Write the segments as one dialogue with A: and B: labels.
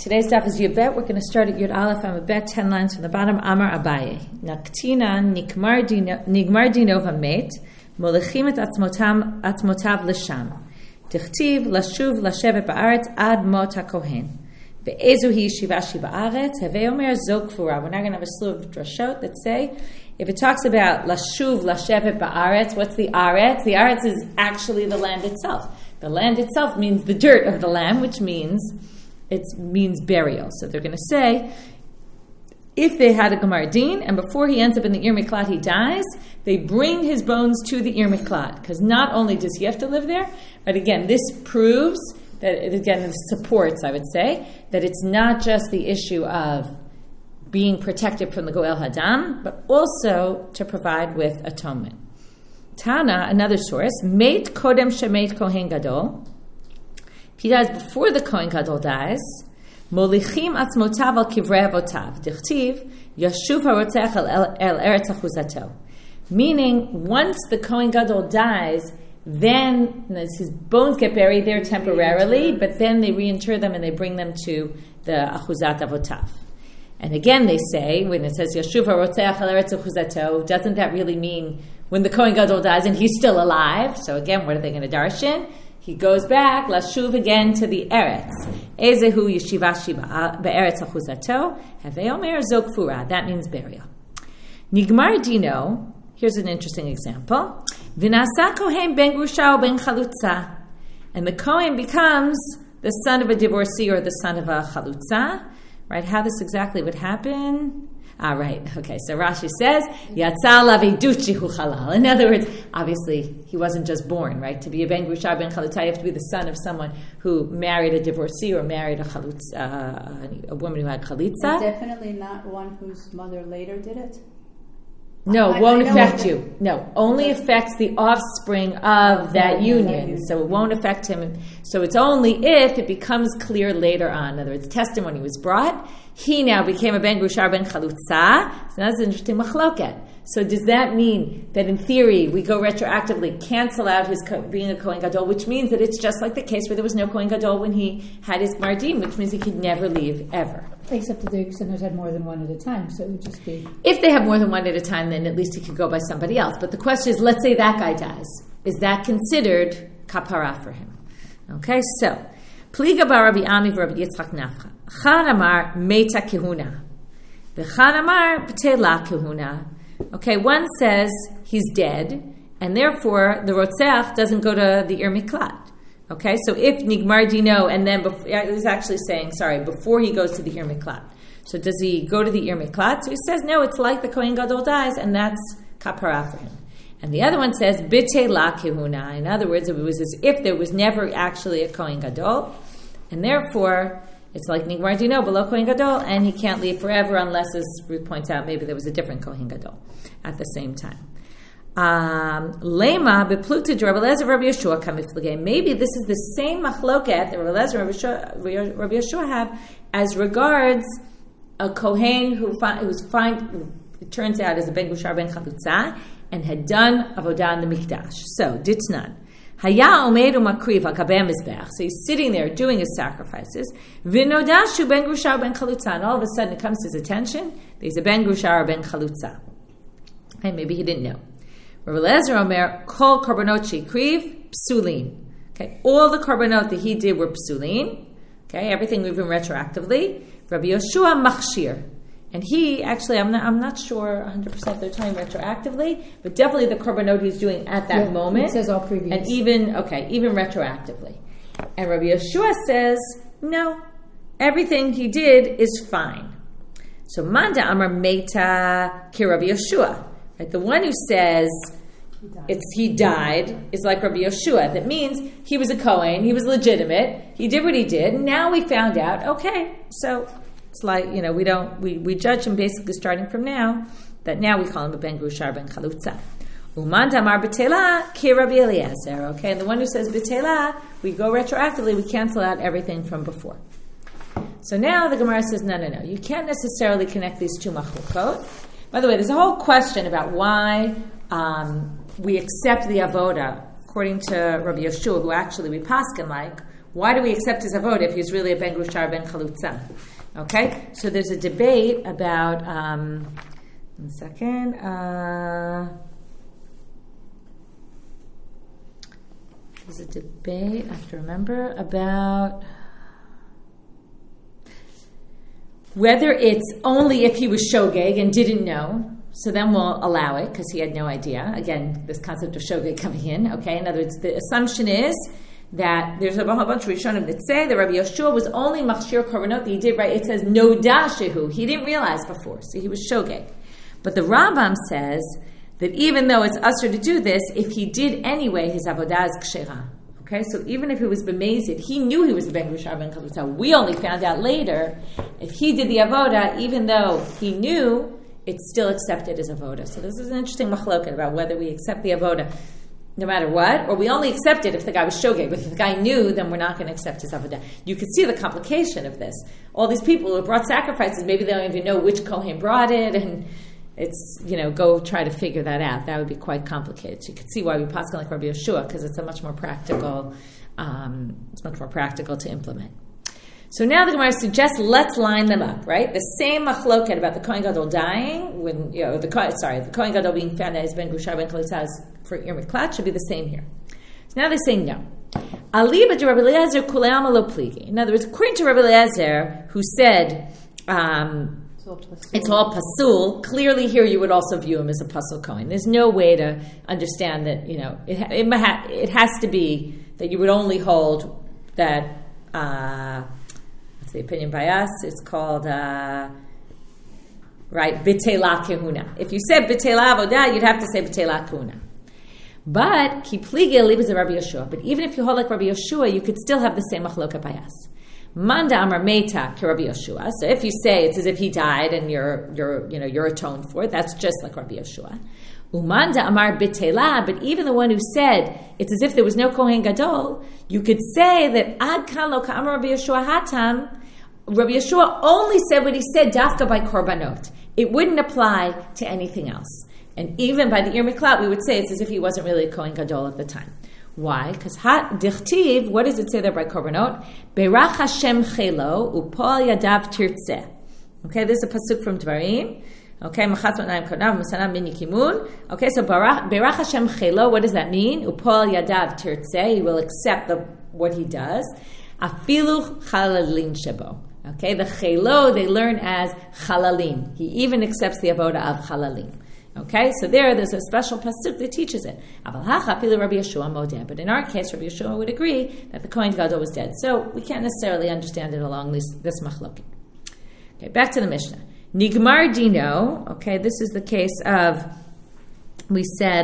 A: Today's daf is Yud Bet. We're going to start at Yud Aleph Amud Bet, 10 lines from the bottom. Amar Abaye. Naktina nigmar dino hamet, molechim et atzmotav l'sham. Tichtiv lashuv lashevet ba'aretz ad mot hakohen. Be'ezu hi shivashi ba'aretz, hevei omer zok kfura. We're now going to have a slew of drashot that say, if it talks about lashuv lashevet ba'aretz, what's the aretz? The aretz is actually the land itself. The land itself means the dirt of the land, which means burial. So they're going to say, if they had a Gemar Din, and before he ends up in the Ir Miklat, he dies, they bring his bones to the Ir Miklat. Because not only does he have to live there, but again, this proves that, again, this supports, I would say, that it's not just the issue of being protected from the Goel Hadam, but also to provide with atonement. Tana, another source, Meit Kodem Shemet Kohen Gadol. He dies before the Kohen Gadol dies. Molichim atzmotav al kivrei avotav. Dichtiv yashuv harotzech el eretz achuzato. Meaning, once the Kohen Gadol dies, then his bones get buried there temporarily, but then they reinter them and they bring them to the achuzat avotav. And again, they say, when it says yashuv harotzech el eretz achuzato, doesn't that really mean when the Kohen Gadol dies and he's still alive? So again, what are they going to darshan? He goes back, lashuv again to the eretz. Ezehu yeshivashi be'eretz achuzato, hevei omer zok kfura. That means burial. Nigmar dino. Here's an interesting example. V'nasa kohen ben grusha ben chalutza, and the kohen becomes the son of a divorcee or the son of a chalutza. Right? How this exactly would happen? Right. Okay. So Rashi says, Yatzal aviduchi hu halal. In other words, obviously, he wasn't just born, right? To be a ben grusha ben chalutza, you have to be the son of someone who married a divorcee or married a woman who had chalitza.
B: Definitely not one whose mother later did it.
A: No, it won't affect you. No, only affects the offspring of that union. So it won't affect him. So it's only if it becomes clear later on. In other words, testimony was brought. He now became a ben grusha ben chalutza. So that's an interesting machloket. So does that mean that in theory we go retroactively cancel out his being a Kohen Gadol, which means that it's just like the case where there was no Kohen Gadol when he had his Gemar Din, which means he could never leave ever.
C: Except that the sinners had more than one at a time, so it would just be...
A: If they have more than one at a time, then at least he could go by somebody else. But the question is, let's say that guy dies. Is that considered kapara for him? Okay, so, Pliga bar Rabbi Ami v'Rabbi Yitzchak Nafcha. Chan amar meta kehuna. V'chan amar b'tela kehuna. Okay, one says he's dead, and therefore the Rotzeach doesn't go to the Ir Miklat. Okay, so if Nigmar Dino, and then he's actually saying, before he goes to the Ir Miklat. So does he go to the Ir Miklat? So he says, no, it's like the Kohen Gadol dies, and that's kapara for him. And the other one says, B'te la kehuna. In other words, it was as if there was never actually a Kohen Gadol, and therefore it's like Nigmar Dino, below Kohen Gadol, and he can't leave forever unless, as Ruth points out, maybe there was a different Kohen Gadol at the same time. Lema bepluta Rabbi Eliezer Rabbi Yeshua kamiflagei. Maybe this is the same machloket that Rabbi Eliezer Rabbi Yeshua have as regards a kohen it turns out is a ben grusha ben chalutza and had done avodah in the mikdash. So ditnan haya omed umakriv hakabeh mizbeach. So he's sitting there doing his sacrifices. V'nodashu ben grusha ben chalutza, and all of a sudden it comes to his attention. There's a ben grusha or ben chalutza. And maybe he didn't know. Rabbi Eliezer Omer, kol korbanot sheikriv psulim. Okay, all the korbanot that he did were psulim. Okay, everything even retroactively. Rabbi Yeshua machshir, and he actually, I'm not sure 100% they're telling retroactively, but definitely the korbanot he's doing at that moment.
C: It says all previous,
A: and even retroactively. And Rabbi Yeshua says no, everything he did is fine. So Manda Amar Meta ki Rabbi Yeshua. The one who says he died is like Rabbi Yeshua. That means he was a Kohen, he was legitimate, he did what he did, and now we found out, okay, so it's like, we judge him basically starting from now, that now we call him a ben grusha ben chalutza. Uman damar b'tela ki Rabbi Eliezer. Okay, and the one who says b'tela, we go retroactively, we cancel out everything from before. So now the Gemara says, no, you can't necessarily connect these two machlokot. By the way, there's a whole question about why we accept the avoda according to Rabbi Yeshua, who actually we paskin like, why do we accept his avoda if he's really a ben grushar, ben chalutza? Okay, so there's a debate about, one second, there's a debate, I have to remember, about whether it's only if he was shogeg and didn't know, so then we'll allow it because he had no idea. Again, this concept of shogeg coming in, okay? In other words, the assumption is that there's a whole bunch of Rishonim that say that Rabbi Yoshua was only machshir korbanot that he did right. It says no dashehu. He didn't realize before, so he was shogeg. But the Rambam says that even though it's usher to do this, if he did anyway, his avodah is kshera. Okay, so even if it was b'mezid, he knew he was a ben grushar ben chalutza. We only found out later if he did the avodah, even though he knew, it's still accepted as avodah. So this is an interesting machloket about whether we accept the avodah no matter what, or we only accept it if the guy was shogeg. But if the guy knew, then we're not going to accept his avodah. You could see the complication of this. All these people who brought sacrifices, maybe they don't even know which kohen brought it, and it's, go try to figure that out. That would be quite complicated. So you could see why we paskin like Rabbi Yoshua, because it's much more practical to implement. So now the Gemara suggests let's line them up, right? The same machloket about the Kohen Gadol dying, when the Kohen Gadol being found as ben grushar ben chalutza for Ir Miklat should be the same here. So now they say no. Aliba de Rabbi Eliezer kuleama lo pligi. In other words, according to Rabbi Eliezer, who said it's all pasul, clearly here you would also view him as a pasul Kohen. There's no way to understand that, it has to be that you would only hold that. The opinion by us, it's called, bitela kehuna. If you said bitela avodah, you'd have to say bitela kehuna. But, ki pligil libas Rabbi Yoshua. But even if you hold like Rabbi Yoshua, you could still have the same machloka by us. Manda amar meta ki Rabbi Yoshua. So if you say it's as if he died and you're atoned for it, that's just like Rabbi Yoshua. Umanda amar bitela, but even the one who said it's as if there was no Kohen Gadol, you could say that ad kan lo ka'amar Rabbi Yoshua hatam. Rabbi Yeshua only said what he said dafka by korbanot. It wouldn't apply to anything else. And even by the Ir Miklat, we would say it's as if he wasn't really a Kohen Gadol at the time. Why? Because dichtiv, what does it say there by korbanot? Berach Hashem chelo upol yadav tirtzeh. Okay, this is a pasuk from Dvarim. Okay, machatz matnayim konav musanam min yikimun. Okay, so Berach Hashem chelo, what does that mean? Upol yadav tirtzeh, he will accept what he does. Afilu chalalin shebo. Okay, the chelo they learn as chalalim. He even accepts the avoda of chalalim. Okay, so there's a special pasuk that teaches it. Aval hacha afilu Rabbi Yeshua modeh. But in our case, Rabbi Yeshua would agree that the Kohen Gadol was dead. So we can't necessarily understand it along this machloket. Okay, back to the Mishnah. Nigmar dino. Okay, this is the case of, we said,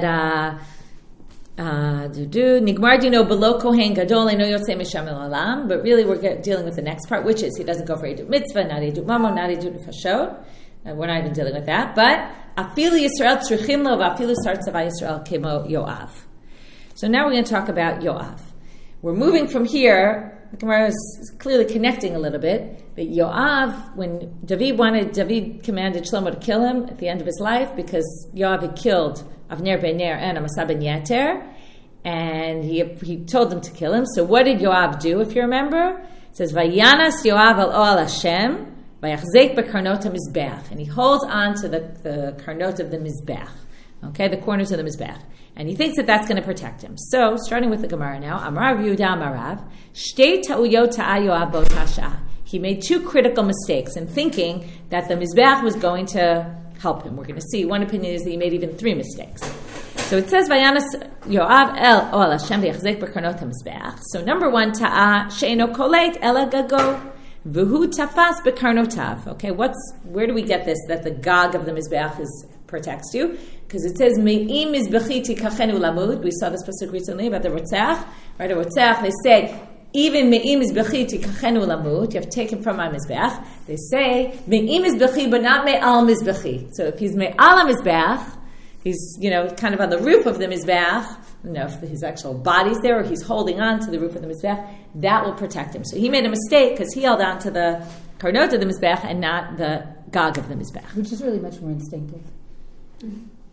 A: Nigmar dino below Kohen Gadol eno yotzei misham el olam, but really we're dealing with the next part, which is he doesn't go for edut mitzvah, not edut mamon, not edut nefashot. We're not even dealing with that. But afilu Yisrael tzrichim lo v'afilu sar tzava Yisrael kemo Yoav. So now we're going to talk about Yoav. We're moving from here. The Gemara is clearly connecting a little bit. But Yoav, when David commanded Shlomo to kill him at the end of his life because Yoav had killed Avner ben Ner and Amasa ben Yater, and he told them to kill him. So what did Yoav do, if you remember? It says, Vayanas Yoav al Oal Hashem, Vayachzek bekarnot ha-mizbeach. And he holds on to the karnot of the mizbeach. Okay, the corners of the mizbeach. And he thinks that that's going to protect him. So, starting with the Gemara now, Amar Yehuda Amarav, Shtei ta'uyot ta'a Yoav bo tasha. He made two critical mistakes in thinking that the mizbeach was going to help him. We're going to see, one opinion is that he made even three mistakes. So it says, Vayanas Yoav el Oal Hashem v'yachzek bekarnot ha-mizbeach. So number one, ta'a she'eno kolet ela gago. V'hu tafas bekarnotav. Okay, where do we get this, that the gag of the mizbeach protects you? Because it says, Me'im mizbechi tikachenu lamud. We saw this pasuk recently about the Rotzach. Right, the Rotzach, they say, even Me'im mizbechi tikachenu lamud, you have to take him from my mizbeach. They say, Me'im mizbechi, but not Me'al mizbechi. So if he's Me'al mizbeach, he's, kind of on the roof of the mizbeach, if his actual body's there or he's holding on to the roof of the mizbeach, that will protect him. So he made a mistake because he held on to the karnot of the mizbeach and not the gag of the mizbeach.
C: Which is really much more instinctive.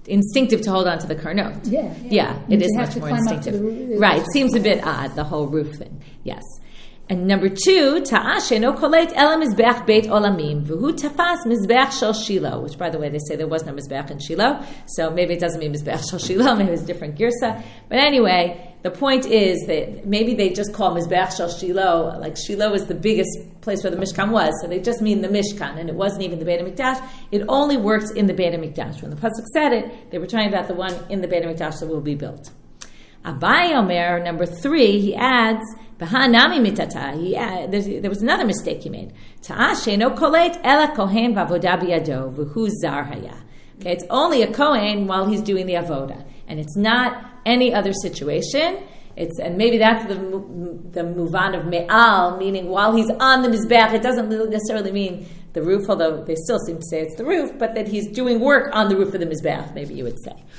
A: instinctive to hold on to the karnot.
C: Yeah,
A: it
C: to
A: is
C: have
A: much
C: to
A: more
C: climb up to
A: instinctive.
C: the roof.
A: Right, it seems a bit odd, the whole roof thing. Yes. And number 2, ta'ash eno kolet ela mizbeach beit olamim, v'hu tafas mizbeach shel Shiloh, which, by the way, they say there was no mizbeach in Shiloh, so maybe it doesn't mean mizbeach shel Shiloh, maybe it's a different girsa. But anyway, the point is that maybe they just call mizbeach shel Shiloh, like Shiloh is the biggest place where the Mishkan was, so they just mean the Mishkan, and it wasn't even the Beit HaMikdash. It only works in the Beit HaMikdash. When the pasuk said it, they were talking about the one in the Beit HaMikdash that will be built. Abai Omer, number 3, he adds, B'hanami mitata. There was another mistake he made. Ta'ash eno kolet ela kohen v'avoda biyado v'hu zar haya. Okay, it's only a kohen while he's doing the avoda, and it's not any other situation. And maybe that's the muvan of me'al, meaning while he's on the mizbeach, it doesn't necessarily mean the roof, although they still seem to say it's the roof, but that he's doing work on the roof of the mizbeach, maybe you would say.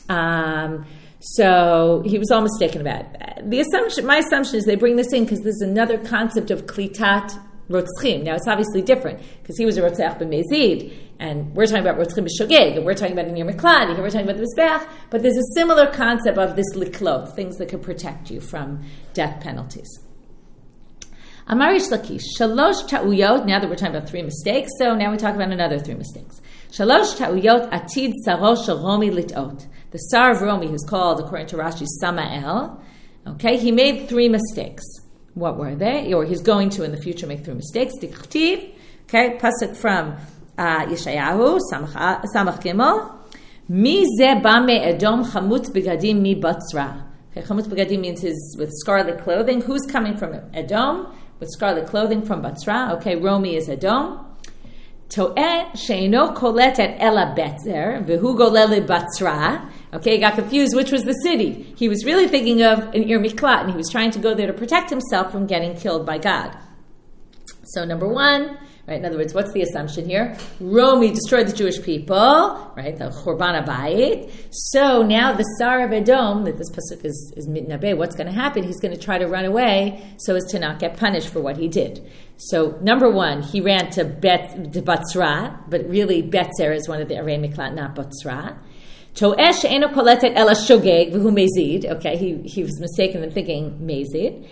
A: So he was all mistaken about it. My assumption is they bring this in because there's another concept of klitat rotzchim. Now it's obviously different because he was a rotzach b'mezid, and we're talking about rotzchim b'shogeg, and we're talking about nir miklad, here we're talking about the mizbeach. But there's a similar concept of this liklot, things that could protect you from death penalties. Amar Rish Lakish, shalosh ta'uyot. Now that we're talking about 3 mistakes, so now we talk about another 3 mistakes. Shalosh ta'uyot atid sarosh shel Romi lit'ot. The Sar of Romi, who's called, according to Rashi, Samael, okay, he made 3 mistakes. What were they? Or he's going to in the future make 3 mistakes. Dichtiv, okay, pasuk from Yeshayahu, Samach Gimel. Mi ze ba me Edom chamutz begadim mi batzra. Okay, chamutz begadim means his with scarlet clothing. Who's coming from Edom with scarlet clothing from Batzra? Okay, Romi is Edom. To'eh she'eno kolet et ela betzer v'hu golele Batzra. Okay, he got confused which was the city. He was really thinking of an Ir Miklat, and he was trying to go there to protect himself from getting killed by God. So number 1, right, in other words, what's the assumption here? Romi destroyed the Jewish people, right, the Churban HaBayit. So now the Sar of Edom, that this pasuk is mitnabeh, what's going to happen? He's going to try to run away so as to not get punished for what he did. So number 1, he ran to Batzra, but really Betzer is one of the Arei Miklat, not Batzra. To'esh eno koletet ela shogeg v'hu mezid. Okay, he was mistaken in thinking mezid.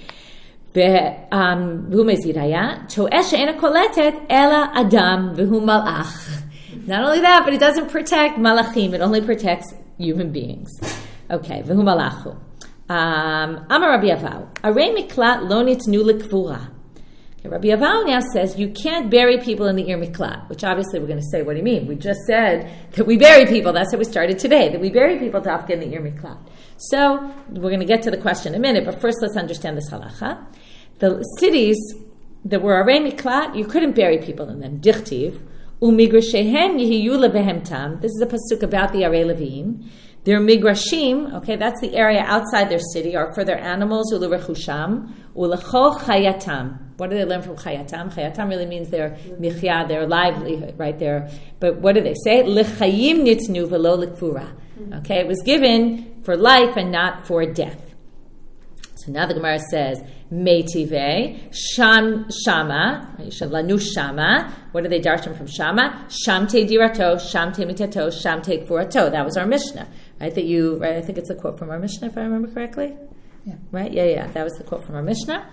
A: V'hu mezid haya. To'esh eno koletet ela adam v'hu malach. Not only that, but it doesn't protect malachim. It only protects human beings. Okay, v'hu malachu. Amar Rabbi Avahu. Arei miklat lo nitnu lekvura. Rabbi Avahu now says you can't bury people in the Ir Miklat, which obviously we're going to say, what do you mean? We just said that we bury people. That's how we started today, that we bury people to in the Ir Miklat. So we're going to get to the question in a minute, but first let's understand this halacha. The cities that were Arei Miklat, you couldn't bury people in them. Dichtiv, umigrashehen yehiyu levehemtam. This is a pasuk about the Arei Levim. Their migrashim, okay, that's the area outside their city, are for their animals, ulerechusham, ulechol chayatam. What do they learn from chayatam? Chayatam really means their michya, their livelihood, right there. But what do they say? Lechayim nitnu velo lekvura. Okay, it was given for life and not for death. So now the Gemara says, Meitive, Shama, Lanu Shama. What do they darshan from Shama? Shamte dirato, Shamte mitato, Shamte kfurato. That was our Mishnah, right? Right? I think it's a quote from our Mishnah, if I remember correctly.
C: Yeah.
A: Right? Yeah. That was the quote from our Mishnah.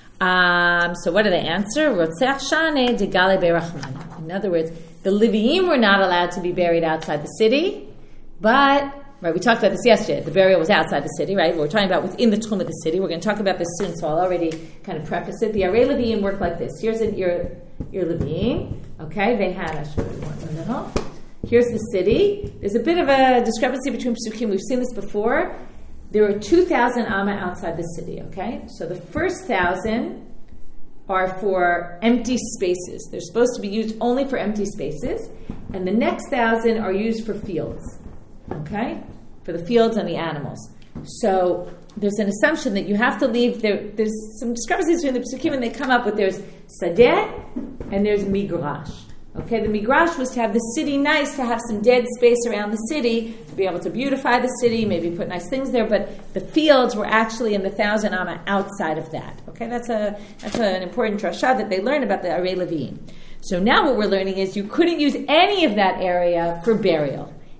A: So what do they answer? Rotzech shane de gale berachman. In other words, the Leviim were not allowed to be buried outside the city, but right, we talked about this yesterday. The burial was outside the city, right? We're talking about within the tchum of the city. We're going to talk about this soon, so I'll already kind of preface it. The Arei Leviim work like this. Here's your Leviim. Okay, they had a short one in the middle. Here's the city. There's a bit of a discrepancy between psukim. We've seen this before. There are 2,000 amma outside the city, okay? So the first 1,000 are for empty spaces. They're supposed to be used only for empty spaces. And the next 1,000 are used for fields, okay? For the fields and the animals. So there's an assumption that you have to leave. There's some discrepancies between the psukim, and they come up with there's sadeh and there's migrash. Okay, the migrash was to have the city nice, to have some dead space around the city, to be able to beautify the city, maybe put nice things there, but the fields were actually in the 1,000 amma outside of that. Okay, that's an important drasha that they learn about the Arei Leviim. So now what we're learning is you couldn't use any of that area for burial.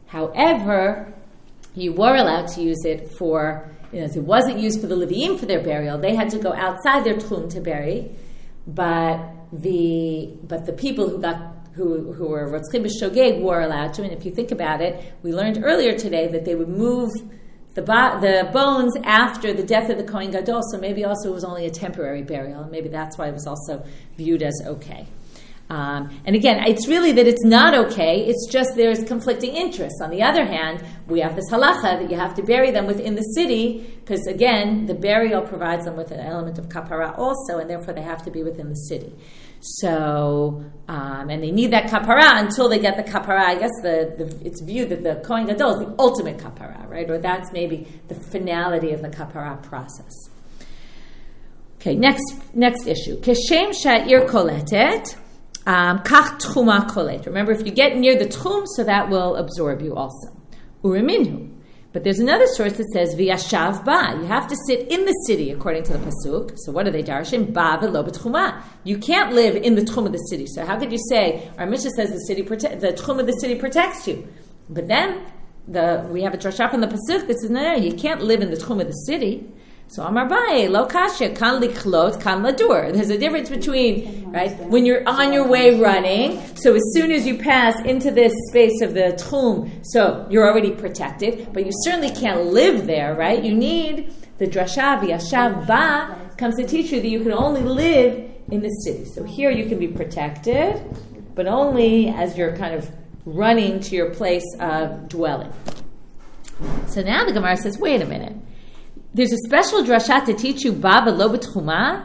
A: However, you were allowed to use it for, it wasn't used for the Leviim for their burial. They had to go outside their tchum to bury, but the people who were rotzchim b'shogeg were allowed to. And if you think about it, we learned earlier today that they would move the bones after the death of the Kohen Gadol, so maybe also it was only a temporary burial, and maybe that's why it was also viewed as okay. And again, it's really that it's not okay, it's just there's conflicting interests. On the other hand, we have this halacha that you have to bury them within the city, because again, the burial provides them with an element of kapara also, and therefore they have to be within the city. So, and they need that kapara until they get the kapara. I guess it's viewed that the Kohen Gadol is the ultimate kapara, right? Or that's maybe the finality of the kapara process. Okay, next issue. Keshem sha'ir koletet, kach tchuma kolet. Remember, if you get near the tchum, so that will absorb you also. Uriminhu. But there's another source that says v'yashav ba. You have to sit in the city according to the pasuk. So what are they darshim? Ba v'lo b'tchuma. You can't live in the tchum of the city. So how could you say our Mishnah says the tchum of the city protects you? But then we have a drasha from the pasuk that says no, you can't live in the tchum of the city. So Amar Baye, lo kasha, kan likhlot, kan ladur. There's a difference between, right, when you're on your way running, so as soon as you pass into this space of the tchum, so you're already protected, but you certainly can't live there, right? You need the drasha, v'yashav ba, comes to teach you that you can only live in the city. So here you can be protected, but only as you're kind of running to your place of dwelling. So now the Gemara says, wait a minute. There's a special drasha to teach you ba v'lo b'tchuma.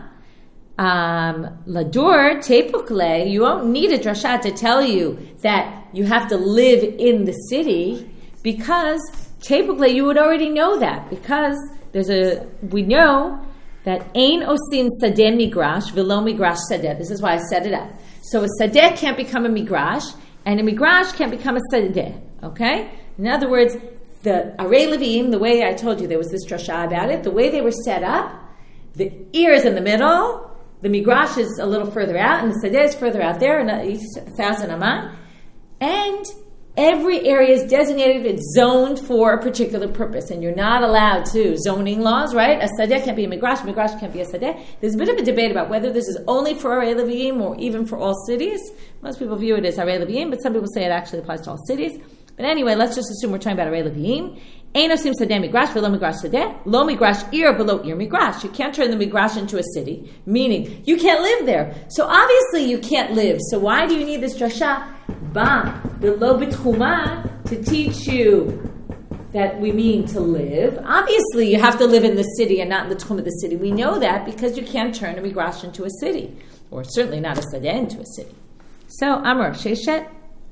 A: Ladur tepukle. You won't need a drasha to tell you that you have to live in the city, because tepukle you would already know that, because we know that ein osin sadeh migrash v'lo migrash sadeh. This is why I set it up. So a sadeh can't become a migrash, and a migrash can't become a sadeh. Okay? In other words, the Arei Leviim, the way I told you, there was this drasha about it, the way they were set up, the ear is in the middle, the migrash is a little further out, and the sadeh is further out there, 1,000 amah, and every area is designated, it's zoned for a particular purpose, and you're not allowed to. Zoning laws, right? A sadeh can't be a migrash can't be a sadeh. There's a bit of a debate about whether this is only for Arei Leviim or even for all cities. Most people view it as Arei Leviim, but some people say it actually applies to all cities. But anyway, let's just assume we're talking about Arei Leviim. Ein osim sadeh migrash v'lo migrash sadeh. Lo migrash ir v'lo ir migrash. You can't turn the migrash into a city, meaning you can't live there. So obviously you can't live. So why do you need this drasha? Ba v'lo b'tchuma, to teach you that we mean to live. Obviously you have to live in the city and not in the tchum of the city. We know that because you can't turn a migrash into a city, or certainly not a sadeh into a city. So Amar Sheshet.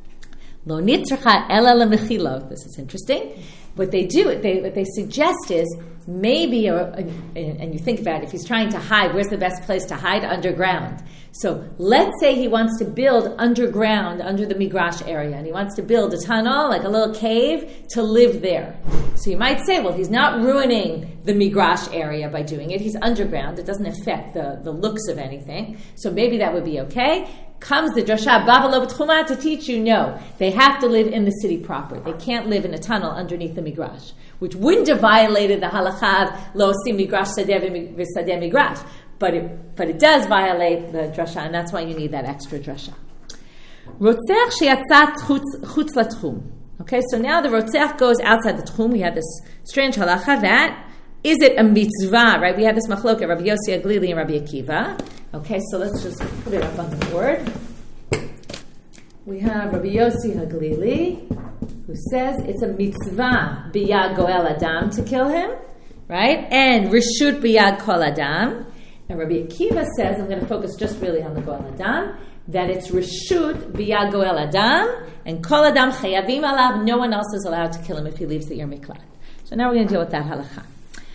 A: Lo nitzracha ela lemechilot. This is interesting. What they do, what they suggest is maybe, and you think about it, if he's trying to hide, where's the best place to hide? Underground. So let's say he wants to build underground under the migrash area, and he wants to build a tunnel, like a little cave, to live there. So you might say, well, he's not ruining the migrash area by doing it. He's underground. It doesn't affect the looks of anything. So maybe that would be okay. Comes the drasha ba v'lo b'tchuma to teach you, no, they have to live in the city proper. They can't live in a tunnel underneath the migrash, which wouldn't have violated the halacha of lo osim migrash sadeh v'sadeh migrash, but it does violate the drasha, and that's why you need that extra drasha. Rotzech sheyatzat chutz latchum. Okay, so now the rotzech goes outside the tchum. We have this strange halacha that, is it a mitzvah, right? We have this machloket, Rabbi Yossi Haglili and Rabbi Akiva. Okay, so let's just put it up on the board. We have Rabbi Yossi Haglili, who says it's a mitzvah biyad goel adam to kill him, right? And reshut biyad kol adam. And Rabbi Akiva says, I'm going to focus just really on the goel adam, that it's reshut biyad goel adam, and kol adam chayavim alav, no one else is allowed to kill him if he leaves the Ir Miklat. So now we're going to deal with that halacha.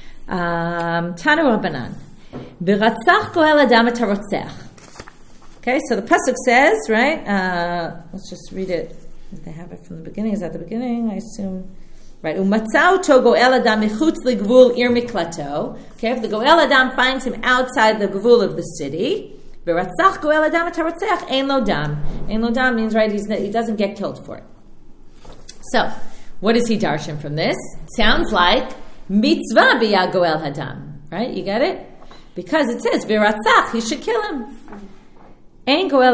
A: Tanu Rabbanan. V'ratzach goel adam et harotzech. Okay, so the pasuk says, right? Let's just read it. They have it from the beginning. Is that the beginning? I assume. Right. Umatzau to goel adam michutz legvul ir miklato. Okay, if the goel adam finds him outside the gvul of the city, v'ratzach goel adam et harotzech ein lo dam. Ein lo dam means, right, he doesn't get killed for it. So What does he darshan from this? Sounds like mitzvah b'yad goel hadam, right? You get it? Because it says v'ratzach, he should kill him. Ein goel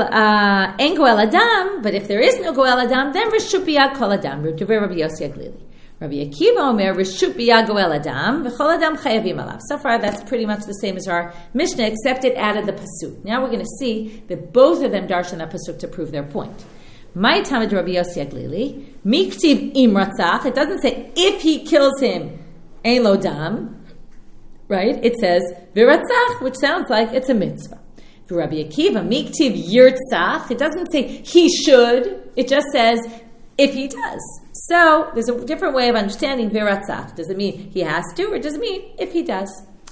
A: adam, but if there is no goel adam, then reshut b'yad kol adam. Rabbi Yossi Aglili. Rabbi Akiva Omer reshut b'yad goel adam v'chol adam chayavim alav. So far, that's pretty much the same as our Mishnah, except it added the pasuk. Now we're going to see that both of them darshan that pasuk to prove their point. My Tamid Rabbi Yossi Aglili, miktiv im ratzach. It doesn't say if he kills him, ein lo dam. Right? It says v'ratzach, which sounds like it's a mitzvah. For Rabbi Akiva, miktiv yirtzach. It doesn't say he should. It just says if he does. So there's a different way of understanding v'ratzach. Does it mean he has to, or does it mean if he does?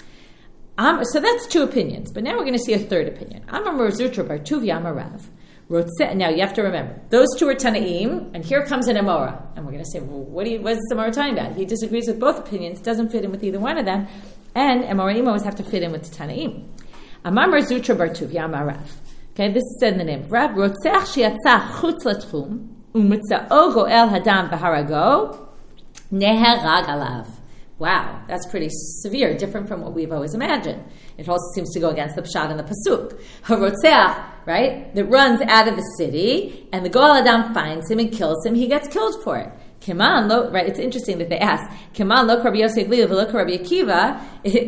A: So that's two opinions. But now we're going to see a third opinion. Amar Zutra bar Tuvia Amarav. Now you have to remember, those two are Tanaim, and here comes an Amora. And we're going to say, well, what is this Amora talking about? He disagrees with both opinions, doesn't fit in with either one of them, and Amoraim always have to fit in with the Tanaim. Amar Zutra bar Tuvia Amarav. Okay, this is said in the name of Rav. Rotzech sheyatzah chutz latchum, u'mitza'o goel hadam v'harago, neherag alav. Wow, that's pretty severe, different from what we've always imagined. It also seems to go against the pshat and the pasuk. Harotzeach, right, that runs out of the city, and the Goel Adam finds him and kills him, he gets killed for it. Keman lo, right, it's interesting that they ask, Keman lo Rabbi Yossi Aglili v'lo Rabbi Akiva,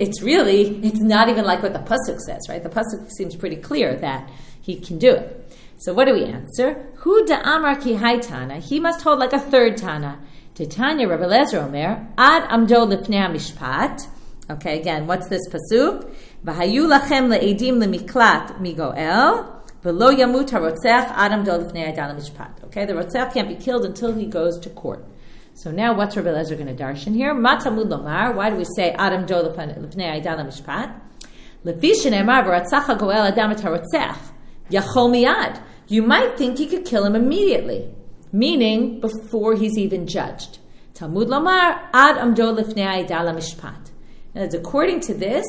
A: it's not even like what the pasuk says, right? The pasuk seems pretty clear that he can do it. So what do we answer? Hu da'amar ki haytana, he must hold like a third Tana. Titanya Rabbi Lezer Omer, Ad Amdo Lifnei HaMishpat. Okay, again, what's this pasuk? V'hayu lachem le'edim le'miklat migoel, v'lo yamut harotzech Ad Amdo Lifnei Adam HaMishpat. Okay, the rotzech can't be killed until he goes to court. So now what's Rabbi Lezer going to darshan here? Matamud lomar, why do we say Ad Amdo Lifnei Adam HaMishpat? Lefi shene'emar v'ratzach hagoel Adam et harotzech, yachol miyad. You might think he could kill him immediately. Meaning, before he's even judged. Talmud lomar, ad amdo lifnei ha'ida mishpat. And according to this,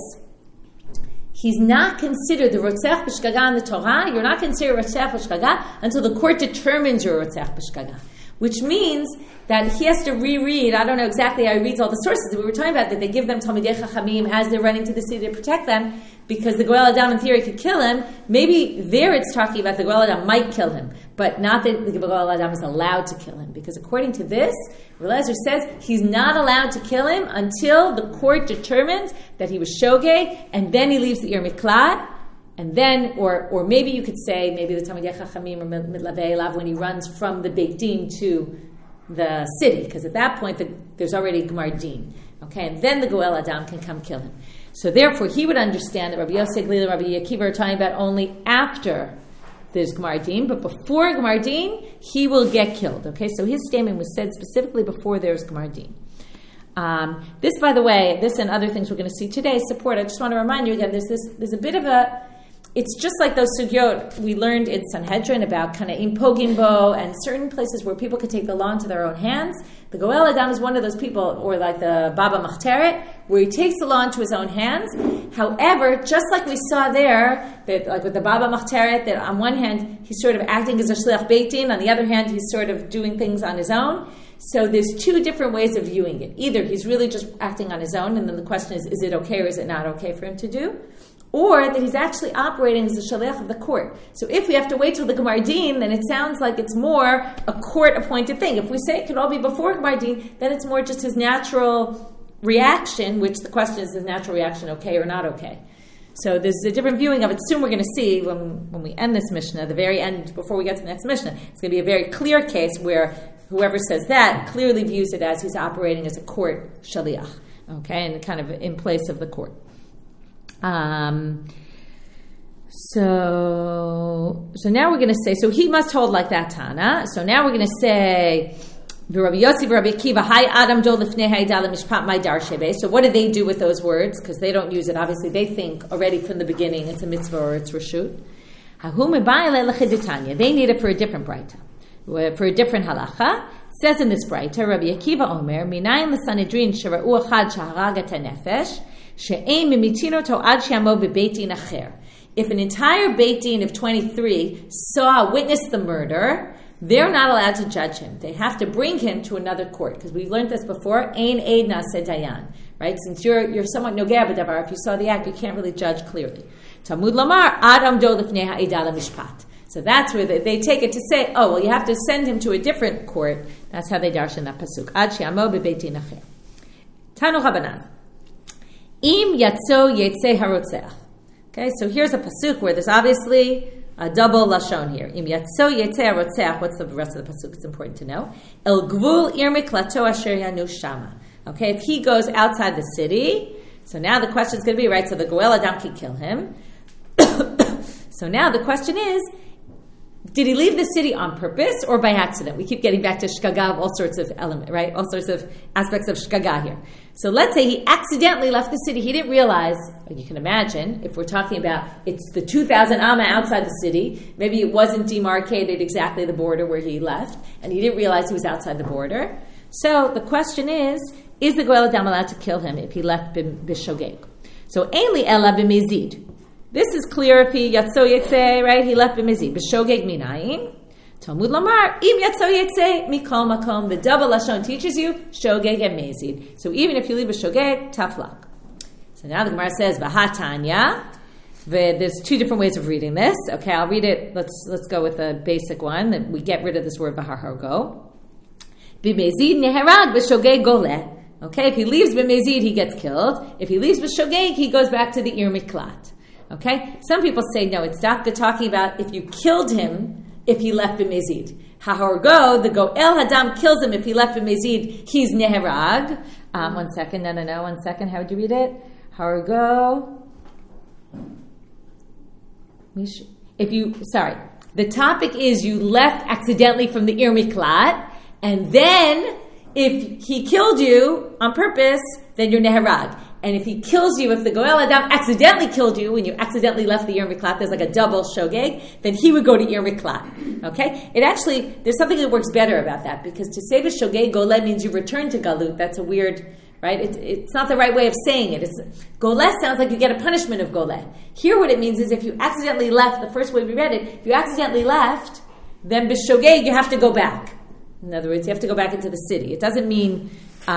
A: he's not considered the rotzech b'shgaga in the Torah. You're not considered rotzech b'shgaga until the court determines you're rotzech b'shgaga. Which means that he has to reread, I don't know exactly how he reads all the sources that we were talking about, that they give them Talmidei Chachamim as they're running to the city to protect them, because the Goel Adam in theory could kill him. Maybe there it's talking about the Goel Adam might kill him, but not that the Goel Adam is allowed to kill him. Because according to this, Rabbi Lezer says he's not allowed to kill him until the court determines that he was shogeg, and then he leaves the Ir Miklat. And then, or maybe you could say, maybe the Talmidei Chachamim or Midlavei Elav, when he runs from the Beit Din to the city, because at that point there's already Gemar Din. Okay, and then the Goel Adam can come kill him. So therefore, he would understand that Rabbi Yossi Aglili and Rabbi Akiva are talking about only after there's Gemar Din, but before Gemar Din, he will get killed. Okay, so his statement was said specifically before there's Gemar Din. This, by the way, this and other things we're going to see today support. I just want to remind you again, there's a bit of a. It's just like those sugyot we learned in Sanhedrin about Kanaim Pogimbo and certain places where people could take the law into their own hands. The Goel Adam is one of those people, or like the Baba Machteret, where he takes the law into his own hands. However, just like we saw there, that like with the Baba Machteret, that on one hand he's sort of acting as a Shliach Beit Din, on the other hand he's sort of doing things on his own. So there's two different ways of viewing it. Either he's really just acting on his own, and then the question is it okay or is it not okay for him to do? Or that he's actually operating as the shaliach of the court. So if we have to wait till the Gemar Din, then it sounds like it's more a court-appointed thing. If we say it could all be before Gemar Din, then it's more just his natural reaction, which the question is his natural reaction okay or not okay? So there's a different viewing of it. Soon we're going to see when we end this Mishnah, the very end, before we get to the next Mishnah, it's going to be a very clear case where whoever says that clearly views it as he's operating as a court shaliach, okay, and kind of in place of the court. So now we're going to say, so he must hold like that Tana. So now we're going to say, Rabbi Yossi, Rabbi Akiva, Hi Adam do lifnei ha'ida mishpat my dar shebe. So what do they do with those words? Because they don't use it. Obviously, they think already from the beginning it's a mitzvah or it's reshut. They need it for a different braita, for a different halacha. It says in this braita, Rabbi Akiva Omer, Minayin l'sanedrin shera'u achad shaharaga tanefesh. If an entire Beit Din of 23 witnessed the murder, they're not allowed to judge him. They have to bring him to another court, because we've learned this before. Ein eid na'aseh dayan, right? Since you're somewhat nogeh b'davar, if you saw the act, you can't really judge clearly. Talmud lamar ad amdo lifnei ha'edah lemishpat. So that's where they take it to say, oh, well, you have to send him to a different court. That's how they darshan that pasuk. Ad she'amo bebeit din acher. Tanu Chabanan. Im yatso yetze harotzeach. Okay, so here's a pasuk where there's obviously a double lashon here. Im yatso yetze harotzeach. What's the rest of the pasuk? It's important to know. El gvul ir miklato asher yanu shama. Okay, if he goes outside the city, so now the question is going to be, right, so the Goel Adam can kill him. So now the question is, did he leave the city on purpose or by accident? We keep getting back to shkaga of all sorts of elements, right? All sorts of aspects of shkaga here. So let's say he accidentally left the city. He didn't realize, you can imagine, if we're talking about it's the 2,000 amma outside the city, maybe it wasn't demarcated exactly the border where he left, and he didn't realize he was outside the border. So the question is the Goel Adam allowed to kill him if he left b'shogeg? So ein li ela b'mezid. This is clear if he yatso yetze, right? He left b'mezid. B'shogeg minayin. Talmud lamar, im yatso yetze, mikol makom. The double lashon teaches you shogeg and mezid. So even if you leave b'shogeg, taflak. So now the Gemara says, v'hatanya. There's two different ways of reading this. Okay, I'll read it. Let's go with the basic one. That we get rid of this word v'hargo. B'mezid neherag b'shogeg goleh. Okay, if he leaves b'mezid, he gets killed. If he leaves b'shogeg, he goes back to the ir miklat. Okay? Some people say, no, it's dafka talking about if you killed him if he left b'mezid. Ha'hargo, the Goel Hadam kills him if he left b'mezid, he's neherag. One second. How would you read it? Hargo. The topic is you left accidentally from the ir miklat, and then if he killed you on purpose, then you're neherag. And if he kills you, if the Goel Adam accidentally killed you when you accidentally left the Ir Miklat, there's like a double shogeg, then he would go to Ir Miklat. Okay? There's something that works better about that, because to say b'shogeg goleh means you return to Galut. That's a weird, right? It's not the right way of saying it. Goleh sounds like you get a punishment of goleh. Here what it means is if you accidentally left, the first way we read it, if you accidentally left, then b'shogeg you have to go back. In other words, you have to go back into the city. It doesn't mean...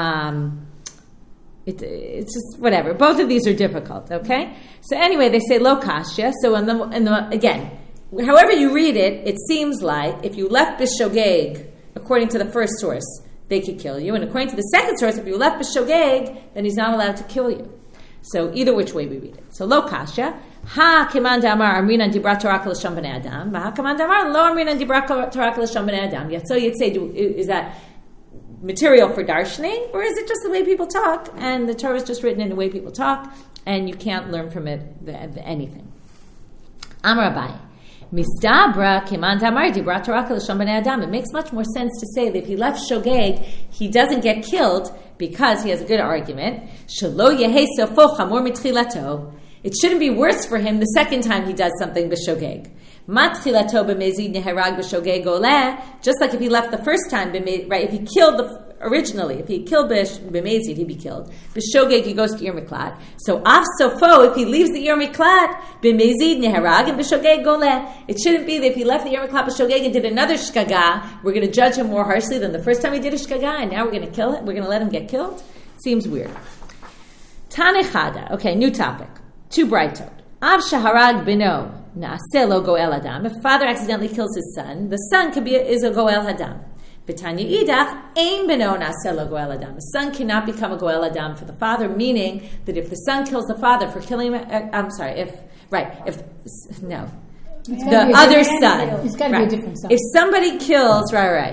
A: It's just whatever. Both of these are difficult, okay? So anyway, they say lo kashya. So again, however you read it, it seems like if you left b'shogeg, according to the first source, they could kill you. And according to the second source, if you left b'shogeg, then he's not allowed to kill you. So either which way we read it. So lo kashya. Ha kiman damar amrinan dibrat torah l'sham b'nei adam. Ha kiman damar lo amrinan dibrat torah l'sham b'nei adam. Yet so you'd say, is that material for darshaning, or is it just the way people talk, and the Torah is just written in the way people talk, and you can't learn from it anything? Amar Abaye, mistabra keman tamar dibrat Torah l'sham b'nei adam. It makes much more sense to say that if he left shogeg, he doesn't get killed because he has a good argument. Shelo yehei sofo chamor mitchilato. It shouldn't be worse for him the second time he does something b'shogeg. Matchilato b'mezid neherag b'shogeg goleh. Just like if he left the first time, right? If he killed if he killed b'mezid, he'd be killed. B'shogeg, he goes to ir miklat. So af sofo, if he leaves the ir miklat, b'mezid neherag and b'shogeg goleh. It shouldn't be that if he left the ir miklat b'shogeg and did another shkaga, we're going to judge him more harshly than the first time he did a shkaga, and now we're going to kill him. We're going to let him get killed. Seems weird. Tanechada. Okay, new topic. Two brightot. Av shaharag bino. Na'aseh Goel Adam. If a father accidentally kills his son, the son is a Goel Adam. B'tanya idach ein beno na'aseh Goel Adam. The son cannot become a Goel Adam for the father, meaning that if the son kills the father for killing him, the other son.
C: It's got to be a different son.
A: If somebody kills,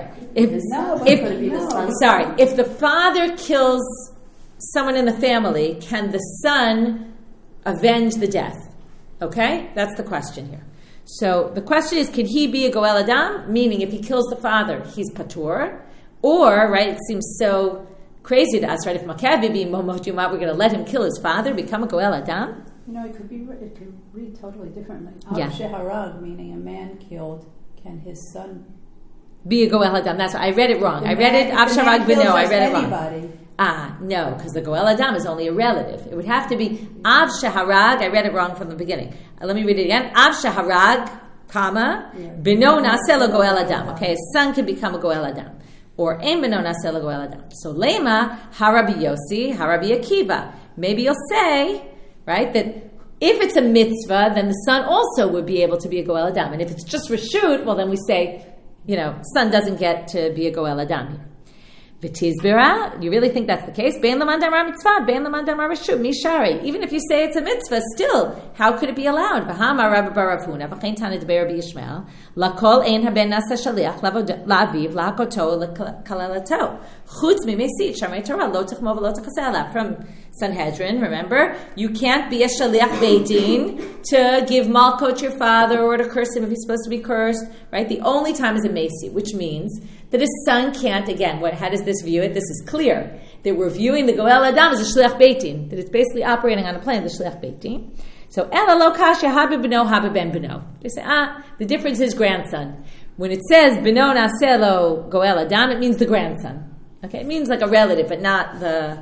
A: if the father kills someone in the family, can the son avenge the death? Okay? That's the question here. So the question is, can he be a Goel Adam? Meaning, if he kills the father, he's patur. Or, right, it seems so crazy to us, right? If Makavi be Momot Yumah, we're going to let him kill his father, become a Goel Adam?
B: It could read totally differently.
A: Yeah.
B: Sheharag, meaning a man killed, can his son
A: be a Goel Adam? That's why I read it wrong. I read it Av Sharag Bino. I read it wrong. No, because the Goel Adam is only a relative. It would have to be Av Shaharag. I read it wrong from the beginning. Let me read it again. Av Shaharag comma, beno na'aseh lo goel adam. Okay, a son can become a goel adam. Or ein beno na'aseh lo goel adam. So lema, harabi Yossi, harabi Akiva. Maybe you'll say, right, that if it's a mitzvah, then the son also would be able to be a goel adam. And if it's just reshut, well, then we say, son doesn't get to be a goel adam here. V'tizbira, you really think that's the case? Bein l'man damar mitzvah, bein l'man damar reshut, mishari. Even if you say it's a mitzvah, still, how could it be allowed? V'hama Rabbi bar Rav Huna, v'chein tana d'ber Rabbi Yishmael, lakol ein haben nasa shaliach la'aviv la'akoto l'kalalato. Chutz mimesit, shamei Torah, lo techmo v'lo techaseh alav. From Sanhedrin, remember? You can't be a shaliach beit din to give malkot to your father or to curse him if he's supposed to be cursed, right? The only time is a mesi, which means that a son can't, again, how does this view it? This is clear. That we're viewing the goel adam as a shliach beit din, that it's basically operating on a plane of the shliach beit din. So, ela lo kasha habe beno, habe ben beno. They say, the difference is grandson. When it says beno na'aseh lo goel adam, it means the grandson. Okay, it means like a relative, but not the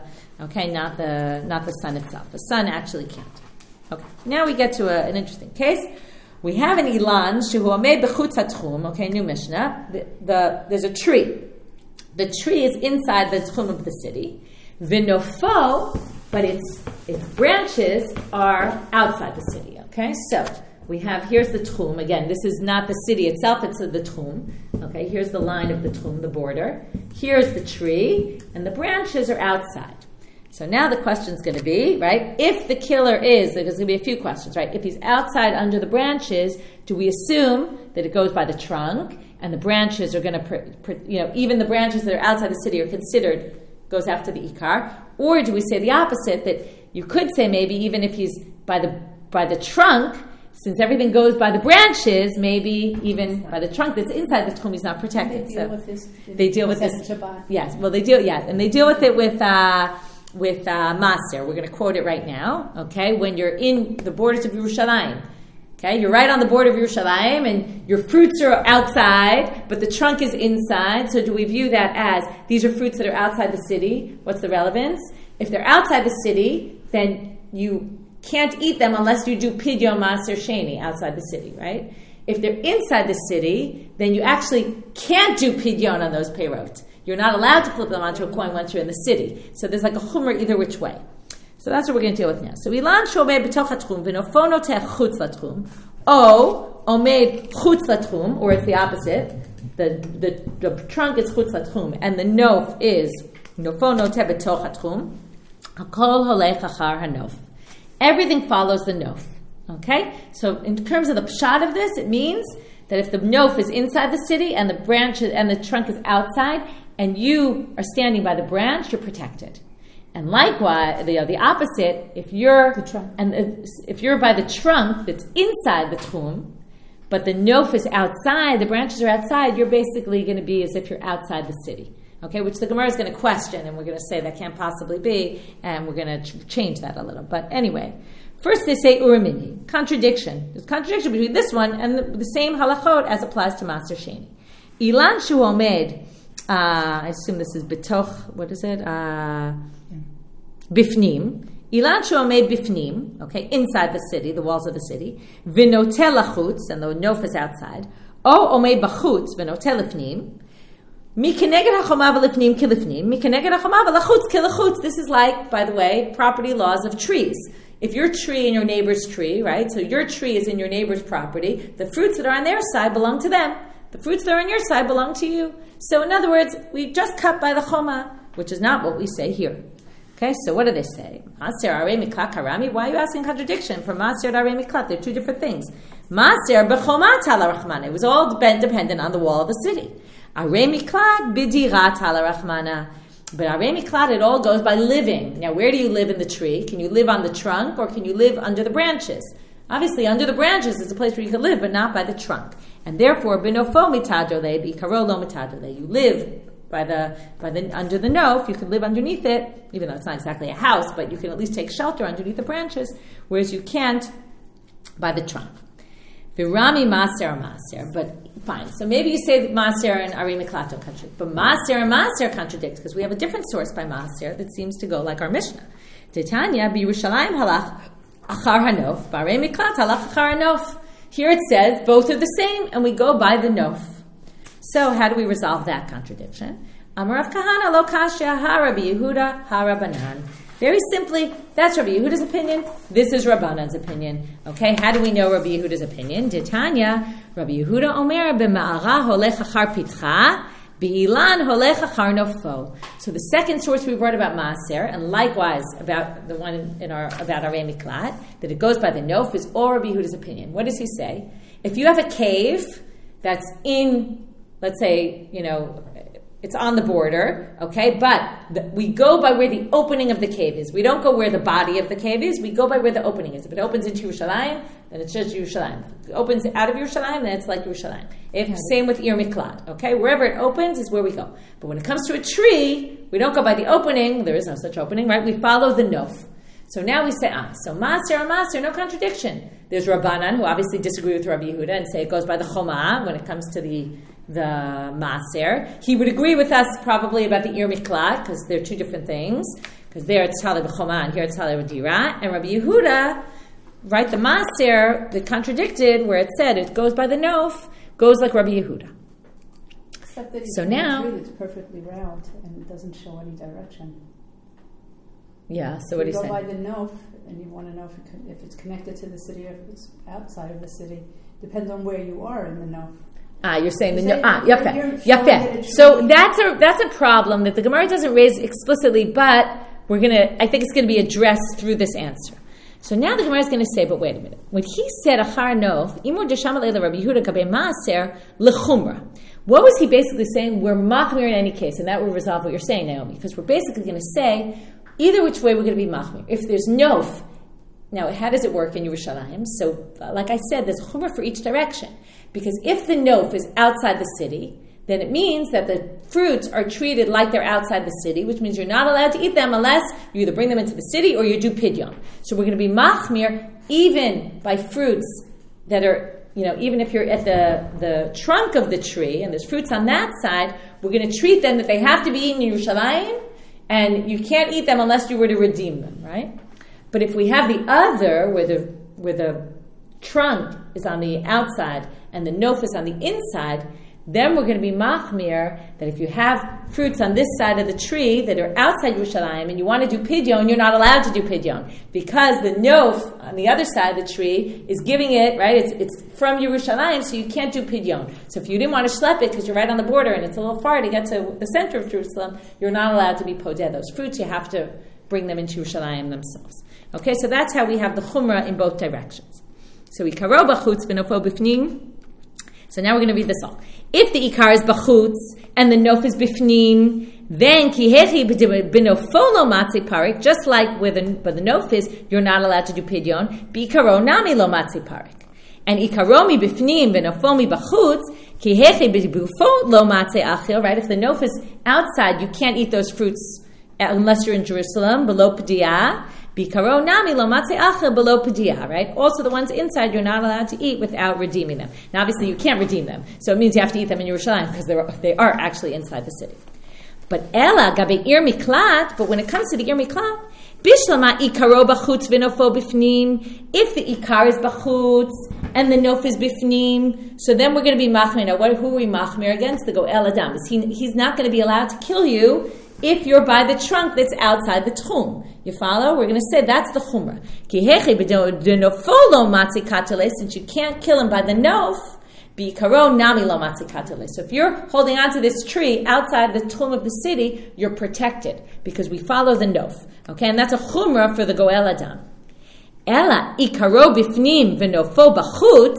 A: son itself. The son actually can't. Okay, now we get to an interesting case. We have an ilan shehu amei b'chutz hatchum. Okay, new Mishnah. There's a tree. The tree is inside the tchum of the city. V'nofo, but its branches are outside the city. Okay, so we have, here's the tchum. Again, this is not the city itself, it's the tchum. Okay, here's the line of the tchum, the border. Here's the tree, and the branches are outside. So now the question's going to be, right, if the killer there's going to be a few questions, right? If he's outside under the branches, do we assume that it goes by the trunk, and the branches are going to, even the branches that are outside the city are considered, goes after the ikar? Or do we say the opposite, that you could say maybe even if he's by the trunk, since everything goes by the branches, maybe even by the trunk that's inside the tchum, he's not protected. They deal with this. Yes, well, they deal with it with Maser. We're going to quote it right now. Okay, when you're in the borders of Yerushalayim, okay, you're right on the border of Yerushalayim, and your fruits are outside, but the trunk is inside. So do we view that as these are fruits that are outside the city? What's the relevance? If they're outside the city, then you can't eat them unless you do pidyon maser sheni outside the city, right? If they're inside the city, then you actually can't do pidyon on those peyrot. You're not allowed to flip them onto a coin once you're in the city. So there's like a chumrah either which way. So that's what we're going to deal with now. So ilan shomei b'toch hatchum v'nofo noteh chutz latchum, o omed chutz latchum, or it's the opposite. The trunk is chutz latchum, and the nof is nofo noteh b'toch hatchum. Hakol holech achar hanof. Everything follows the nof. Okay? So in terms of the pshat of this, it means that if the nof is inside the city and the branches and the trunk is outside, and you are standing by the branch, you're protected. And likewise, the opposite, if you're by the trunk that's inside the tchum, but the nof is outside, the branches are outside, you're basically going to be as if you're outside the city. Okay, which the Gemara is going to question, and we're going to say that can't possibly be, and we're going to change that a little. But anyway, first they say uramini, contradiction. There's contradiction between this one and the same halachot as applies to Maser Sheni. Ilan shu omed, I assume this is betoch, what is it? Bifnim. Ilan shu omed bifnim, okay, inside the city, the walls of the city. V'notel lachutz, and the nof is outside. O omed bachutz, v'notel lifnim. This is like, by the way, property laws of trees. If your tree and your neighbor's tree, right? So your tree is in your neighbor's property. The fruits that are on their side belong to them. The fruits that are on your side belong to you. So in other words, we just cut by the choma, which is not what we say here. Okay, so what do they say? Maser arei miklat harami. Why are you asking contradiction? For maser and arei miklat, they're two different things. Maser b'chomat ala rachmana. It was all dependent on the wall of the city. Arei miklat bidirat ala rachmana. But arei miklat, it all goes by living. Now, where do you live in the tree? Can you live on the trunk, or can you live under the branches? Obviously, under the branches is a place where you can live, but not by the trunk. And therefore, binofo mitadole bikaro lo mitadole. You live by the under the nof. You can live underneath it, even though it's not exactly a house, but you can at least take shelter underneath the branches, whereas you can't by the trunk. Virami maser maser, but fine. So maybe you say that maser and arei miklat don't contradict, but maser and maser contradict because we have a different source by maser that seems to go like our Mishnah. Titania b'Yerushalayim halach achar hanof, b'arei miklat halach achar hanof. Here it says both are the same, and we go by the nof. So how do we resolve that contradiction? Amar Rav Kahana lo kashya ha Rabbi Yehuda ha Rabbanan. Very simply, that's Rabbi Yehuda's opinion. This is Rabbanan's opinion. Okay, how do we know Rabbi Yehuda's opinion? Ditanya, Rabbi Yehuda omer b'ma'ara holech achar pitcha, b'ilan holech achar nofo. So the second source we brought about Maaser, and likewise about the one about Arei Miklat, that it goes by the nof, is all Rabbi Yehuda's opinion. What does he say? If you have a cave that's in, let's say, it's on the border, okay? But we go by where the opening of the cave is. We don't go where the body of the cave is. We go by where the opening is. If it opens into Yerushalayim, then it's just Yerushalayim. If it opens out of Yerushalayim, then it's like Yerushalayim. Same with Ir Miklat, okay? Wherever it opens is where we go. But when it comes to a tree, we don't go by the opening. There is no such opening, right? We follow the nof. So now we say, so Maaser, no contradiction. There's Rabbanan, who obviously disagree with Rabbi Yehuda and say it goes by the Choma when it comes to the Maaser. He would agree with us probably about the Ir Miklat, because they're two different things. Because there it's Talei b'Choma, and here it's Talei b'Dira. And Rabbi Yehuda, right, the Maaser, that contradicted, where it said it goes by the nof, goes like Rabbi Yehuda.
B: Except that
A: so now
B: it's perfectly round, and it doesn't show any direction.
A: Yeah, so what do you say?
B: You go by the nof, and you want to know if it's connected to the city or if it's outside of the city. Depends on where you are in the nof.
A: You're saying Yafeh. So that's a problem that the Gemara doesn't raise explicitly, but I think it's gonna be addressed through this answer. So now the Gemara is gonna say, but wait a minute. When he said Achar Nof, Imur Deshama Leila Rabbi Yehuda Gabe Maaser Lechumra, what was he basically saying? We're machmir in any case, and that will resolve what you're saying, Naomi, because we're basically gonna say either which way we're gonna be machmir. If there's nof, now how does it work in Yerushalayim? So, like I said, there's chumrah for each direction. Because if the nof is outside the city, then it means that the fruits are treated like they're outside the city, which means you're not allowed to eat them unless you either bring them into the city or you do pidyon. So we're going to be machmir even by fruits that are, even if you're at the trunk of the tree and there's fruits on that side, we're going to treat them that they have to be eaten in Yerushalayim, and you can't eat them unless you were to redeem them, right? But if we have the other, where the trunk is on the outside and the nof is on the inside, then we're going to be machmir that if you have fruits on this side of the tree that are outside Yerushalayim and you want to do pidyon, you're not allowed to do pidyon because the nof on the other side of the tree is giving it, right? It's from Yerushalayim, so you can't do pidyon. So if you didn't want to schlep it because you're right on the border and it's a little far to get to the center of Jerusalem, you're not allowed to be podeh. Those fruits, you have to bring them into Yerushalayim themselves. Okay, so that's how we have the chumrah in both directions. So ikaro b'chutz v'nofo b'fnim. So now we're going to read this all. If the ikar is b'chutz and the nof is b'fnim, then kihechi b'nofo lo matzi parik, just like where the nof is, you're not allowed to do pidyon. B'ikaro nami lo matzi parik. And ikaro mi b'fnim v'nofo mi b'chutz, kihechi b'bufo lo matzi achil, right? If the nof is outside, you can't eat those fruits unless you're in Jerusalem, below Padiyah. Bikaro nami lo matzeh achel below Padiyah, right? Also the ones inside you're not allowed to eat without redeeming them. Now obviously you can't redeem them, so it means you have to eat them in Yerushalayim because they are actually inside the city. But Ela gabe Ir Miklat, but when it comes to the Ir Miklat, Bishlama ikaro b'chutz v'nofo b'fnim, if the ikar is b'chutz and the nof is b'fnim, so then we're going to be machmir. Now who are we machmir against? The goel adam. He's not going to be allowed to kill you if you're by the trunk that's outside the tchum. You follow? We're going to say that's the chumrah. Since you can't kill him by the nof, so if you're holding on to this tree outside the tchum of the city, you're protected because we follow the nof. Okay, and that's a chumrah for the goel adam. Ela ikaro bifnim v'nofo b'chutz.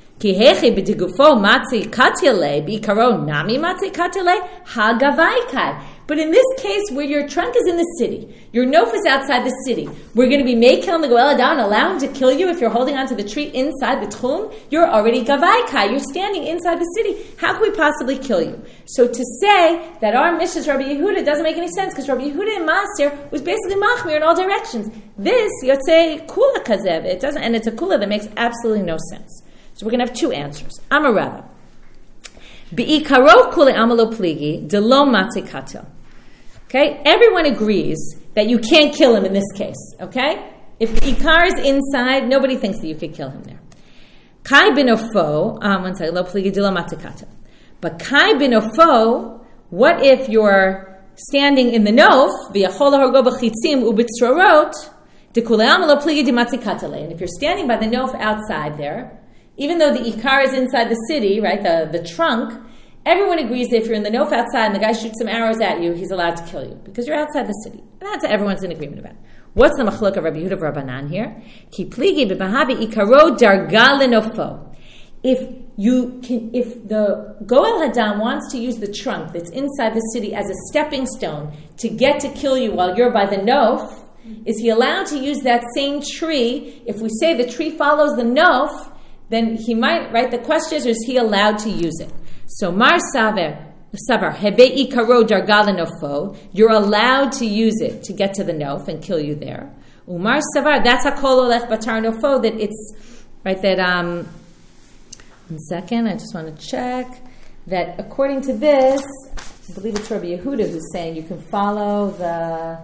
A: But in this case, where your trunk is in the city, your nof is outside the city, we're going to be making the goel adam, allow him to kill you if you're holding onto the tree inside the tchum. You're already gavaikai. You're standing inside the city. How can we possibly kill you? So to say that our Mishnah's Rabbi Yehuda doesn't make any sense because Rabbi Yehuda in Maaser was basically machmir in all directions. This, yotzei kula kazev, it doesn't, and it's a kula that makes absolutely no sense. So we're going to have two answers. Amar Rava. Be'ikaro kule amalo pligi delo matzi katel. Okay? Everyone agrees that you can't kill him in this case. Okay? If the ikar is inside, nobody thinks that you could kill him there. Kai binofo, one second, lo pligi dilo matikata. But kai binofo, what if you're standing in the nof, v'yachol hargo b'chitzim u'b'tzrorot, d'kuleam lo pligi di matikata le. And if you're standing by the nof outside there, even though the ikar is inside the city, right, the trunk, everyone agrees that if you're in the nof outside and the guy shoots some arrows at you, he's allowed to kill you because you're outside the city. And that's what everyone's in agreement about. What's the machlok of Rabbi Yehuda Rabbanan here? Ki pligi b'bahavi ikaro darga lenofo. If the Goel Hadam wants to use the trunk that's inside the city as a stepping stone to get to kill you while you're by the nof, is he allowed to use that same tree? If we say the tree follows the nof, then he might, right? The question is he allowed to use it? So Mar Savar, Hebe Ikaro Darga lenofo, you're allowed to use it to get to the nof and kill you there. Umar Savar, that's Hakol Olech Batar Nofo, that it's, right, that, one second, I just want to check that according to this, I believe it's Rabbi Yehuda who's saying you can follow the.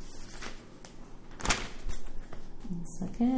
A: One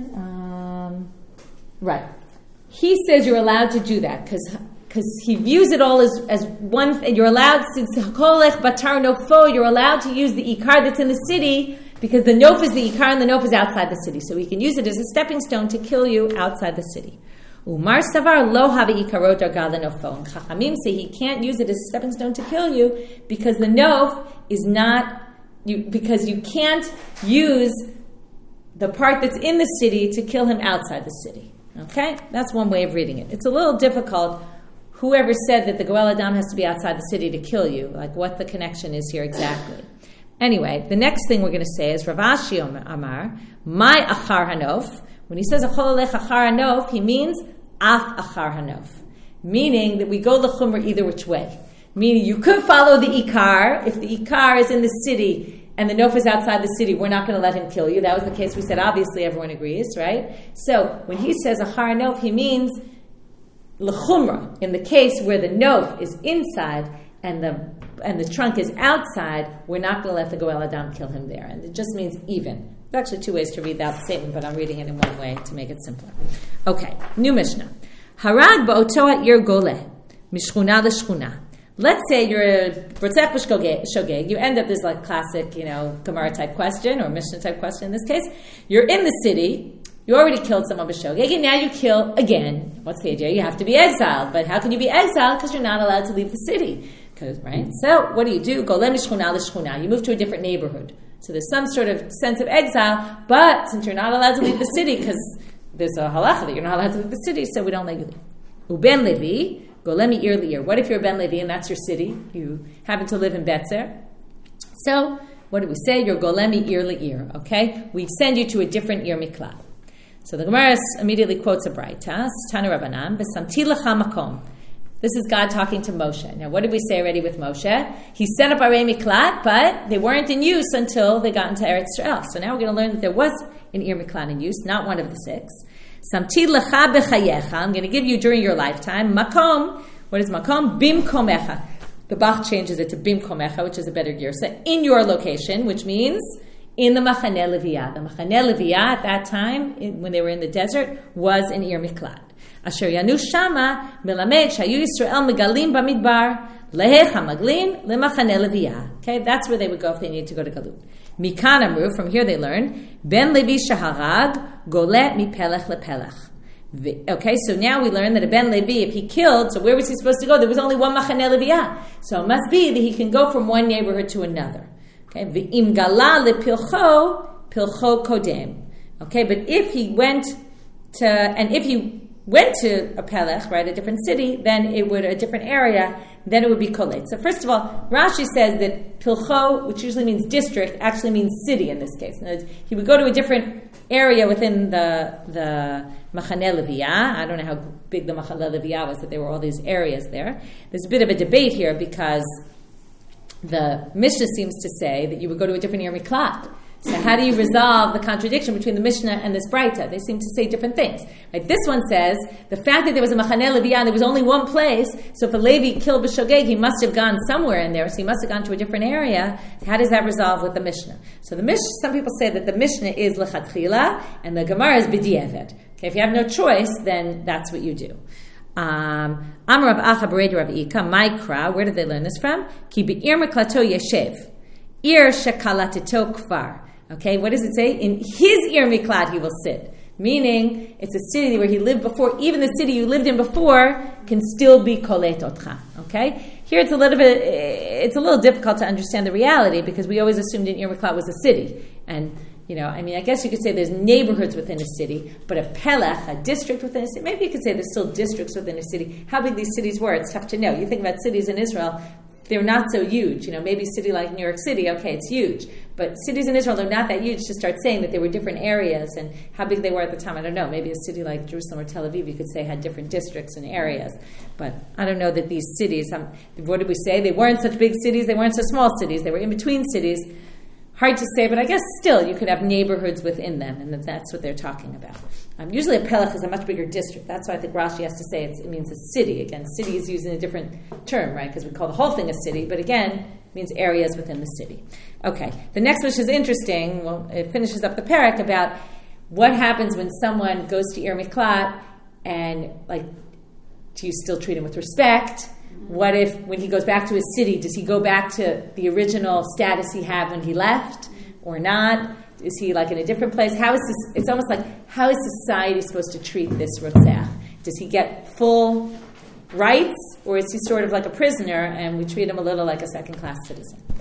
A: second. Right. He says you're allowed to do that because he views it all as one. And you're allowed, since Hakolech Batar Nofo, you're allowed to use the ikar that's in the city because the nof is the ikar and the nof is outside the city. So he can use it as a stepping stone to kill you outside the city. Umar Savar lo havi ikaro darga lenofo. And Chachamim say he can't use it as a stepping stone to kill you because the nof is not, because you can't use the part that's in the city to kill him outside the city. Okay? That's one way of reading it. It's a little difficult. Whoever said that the Goel Adam has to be outside the city to kill you, like what the connection is here exactly. Anyway, the next thing we're going to say is Rav Ashi Amar, my achar hanof. When he says achol olech achar hanof, he means af achar hanof, meaning that we go l'chumra either which way. Meaning you could follow the ikar. If the ikar is in the city and the nof is outside the city, we're not going to let him kill you. That was the case we said. Obviously, everyone agrees, right? So when he says achar hanof, he means l'chumra. In the case where the nof is inside and the trunk is outside, we're not going to let the Goel Adam kill him there. And it just means even. There's actually two ways to read that statement, but I'm reading it in one way to make it simpler. Okay, new Mishnah. Harag ba'otoa ir gole, mishchuna l'shchuna. Let's say you're a Rotzech b'shogeg. You end up this like classic, Gemara type question or Mishnah type question in this case. You're in the city. You already killed someone b'shogeg, and now you kill again. What's the idea? You have to be exiled. But how can you be exiled? Because you're not allowed to leave the city. Right? So what do? Golem mishchuna l'shchuna. You move to a different neighborhood. So there's some sort of sense of exile, but since you're not allowed to leave the city, because there's a halacha that you're not allowed to leave the city, so we don't let you leave. Uben Levi, golemi ir li'ir. What if you're Ben Levi and that's your city? You happen to live in Betzer. So what do we say? You're golemi ir li'ir. Okay, we send you to a different ir miklat. So the Gemara immediately quotes a braita, Tanu Rabbanan, v'samti lecha makom. This is God talking to Moshe. Now, what did we say already with Moshe? He set up Arei Miklat, but they weren't in use until they got into Eretz Yisrael. So now we're going to learn that there was an Ir Miklat in use, not one of the six. Samti lecha b'chayecha. I'm going to give you during your lifetime. Makom. What is makom? Bimkomecha. The Bach changes it to bimkomecha, which is a better gear. So in your location, which means in the Machaneh Leviah. The Machaneh Leviah at that time, when they were in the desert, was an Ir Miklat. Asher yanu shama melamed shayu Yisrael megalim bamidbar lehech hamaglin lemachaneh Leviah. Okay, that's where they would go if they needed to go to Galut. Mikan amru, from here they learn ben Levi shaharag golet mipelech lepelech. Okay, so now we learn that a ben Levi, if he killed, so where was he supposed to go? There was only one Machaneh Leviah, so it must be that he can go from one neighborhood to another. Okay, v'im gala lepilcho pilcho kodem. Okay, but if he went to a Pelech, right, a different city, then it would, a different area, then it would be Kolet. So first of all, Rashi says that Pilcho, which usually means district, actually means city in this case. In other words, he would go to a different area within the Machaneh Leviah. I don't know how big the Machaneh Leviah was, that there were all these areas there. There's a bit of a debate here because the Mishnah seems to say that you would go to a different Ir Miklat. So how do you resolve the contradiction between the Mishnah and this Braita? They seem to say different things. Like this one says, the fact that there was a Machaneh Leviah and there was only one place, so if a Levi killed B'Shogeg, he must have gone somewhere in there, so he must have gone to a different area. How does that resolve with the Mishnah? So the Mishnah, some people say that the Mishnah is L'Chatchila and the Gemara is B'di'evet. Okay, if you have no choice, then that's what you do. Amar Rav Acha Bered Rav Ika, Maikra, where did they learn this from? Ki be'ir meklato yeshev, ir shekalateto kfar. Okay, what does it say? In his ir miklat he will sit. Meaning, it's a city where he lived before. Even the city you lived in before can still be kolet otcha. Okay, here it's a little difficult to understand the reality because we always assumed Ir Miklat was a city, and I guess you could say there's neighborhoods within a city, but a pelech, a district within a city. Maybe you could say there's still districts within a city. How big these cities were, it's tough to know. You think about cities in Israel. They're not so huge. Maybe a city like New York City, okay, it's huge. But cities in Israel, they're not that huge to start saying that there were different areas and how big they were at the time. I don't know. Maybe a city like Jerusalem or Tel Aviv, you could say, had different districts and areas. But I don't know that these cities, what did we say? They weren't such big cities. They weren't so small cities. They were in between cities. Hard to say, but I guess still you could have neighborhoods within them, and that's what they're talking about. Usually a pelech is a much bigger district. That's why I think Rashi has to say it means a city. Again, city is using a different term, right? Because we call the whole thing a city, but again, it means areas within the city. Okay, the next which is interesting, well, it finishes up the parak about what happens when someone goes to Ir Miklat and, do you still treat him with respect? What if, when he goes back to his city, does he go back to the original status he had when he left or not? Is he in a different place? How is this? It's almost like, how is society supposed to treat this Rotzach? Does he get full rights, or is he sort of like a prisoner and we treat him a little like a second-class citizen?